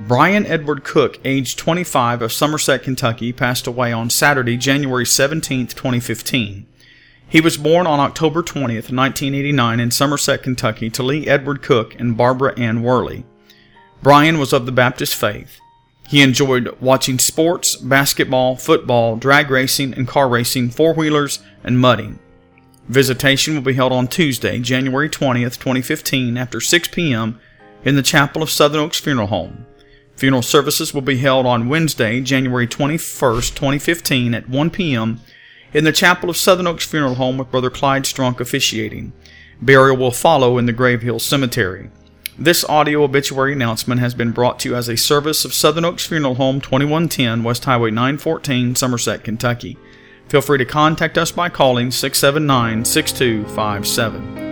Brian Edward Cook, age 25, of Somerset, Kentucky, passed away on Saturday, January 17, 2015. He was born on October 20, 1989 in Somerset, Kentucky to Lee Edward Cook and Barbara Ann Worley. Brian was of the Baptist faith. He enjoyed watching sports, basketball, football, drag racing and car racing, four-wheelers, and mudding. Visitation will be held on Tuesday, January 20, 2015 after 6 p.m. in the chapel of Southern Oaks Funeral Home. Funeral services will be held on Wednesday, January 21, 2015 at 1 p.m. in the chapel of Southern Oaks Funeral Home with Brother Clyde Strunk officiating. Burial will follow in the Grave Hill Cemetery. This audio obituary announcement has been brought to you as a service of Southern Oaks Funeral Home, 2110 West Highway 914, Somerset, Kentucky. Feel free to contact us by calling 679-6257.